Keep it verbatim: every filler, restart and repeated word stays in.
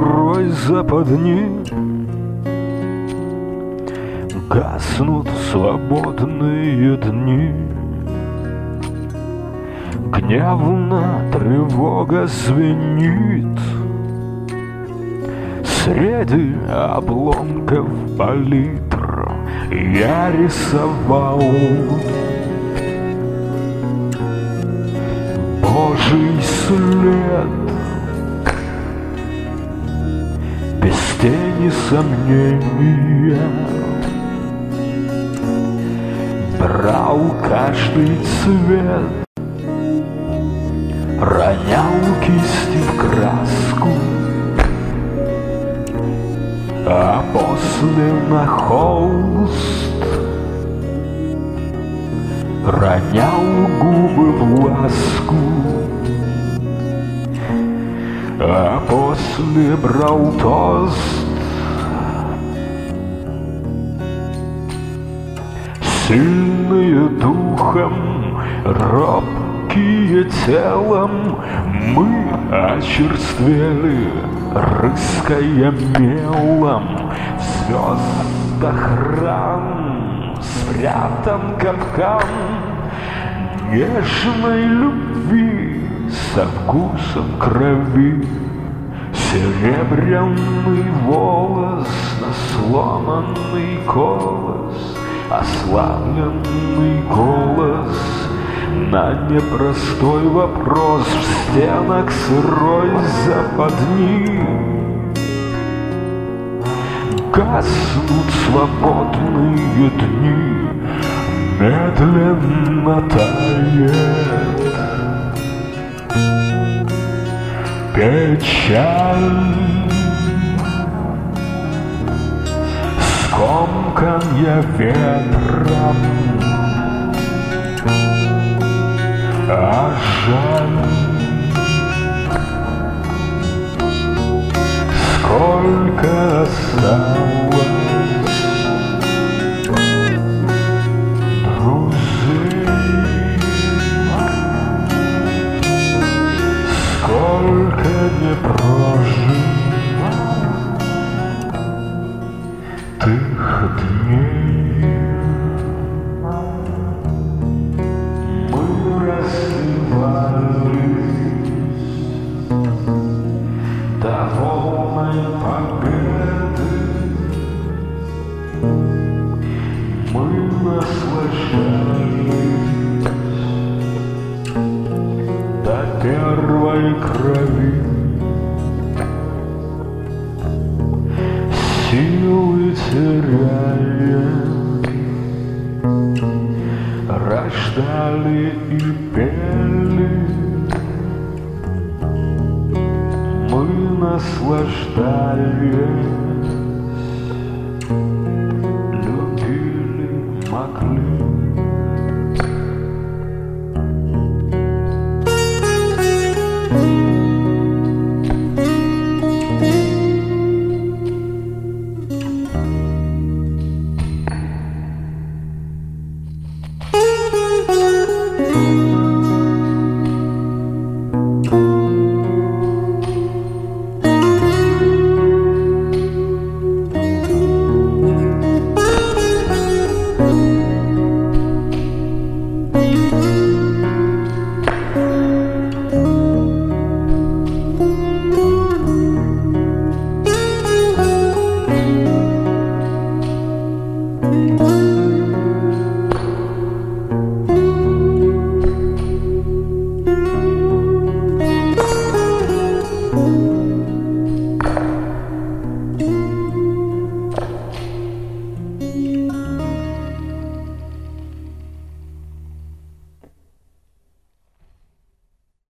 сырой западни гаснут свободные дни. Гневно тревога звенит среди обломков палитр. Я рисовал Божий след без тени сомнения. Брал каждый цвет, ронял кисти в краску, а после на холст ронял губы в ласку, а после брал тост. Сильные духом, робкие телом, мы очерствели, рыская мелом. В звездах ран спрятан капкан нежной любви со вкусом крови. Серебряный волос на сломанный колос, ослабленный голос на непростой вопрос в стенах сырой западни. Гаснут свободные дни, медленно тает печаль. Скомканья ветром, а жаль, сколько осталось друзей, сколько не прожил тых дней. Мы рассыпались до волной победы, мы наслаждались до первой крови. Силы теряя, рождали и пели, мы наслаждались, любили, могли.